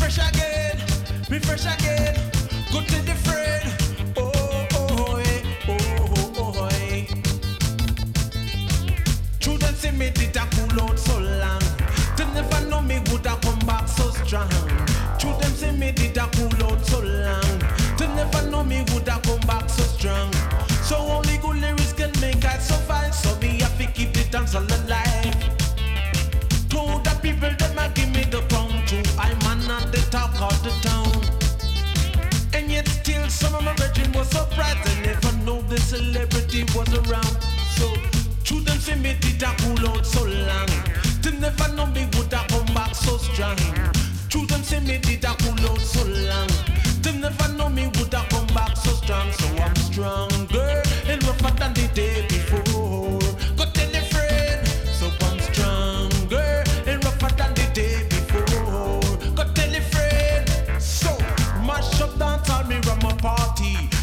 fresh again, me fresh again. Go to the friend. Oh, oh, oh, hey. True them say me did a cool out so long. They never know me would have come back so strong. True them say me did a cool out so long. They never know me would have come back so strong. So only good lyrics can make I survive. So me have to keep the dance all alive. To the people them a give me the crown too. I'm not the talk of the town. And yet still some of my brethren was surprised. They never know the celebrity was around. So true them say me did a cool out so long. They never know me would have come back so strong. True them say me did a cool out so long. They never know me would have come back so strong. So I'm stronger and rougher than the day before. Go tell a friend. So I'm stronger and rougher than the day before. Go tell a friend. So mash up dance all me rum a party.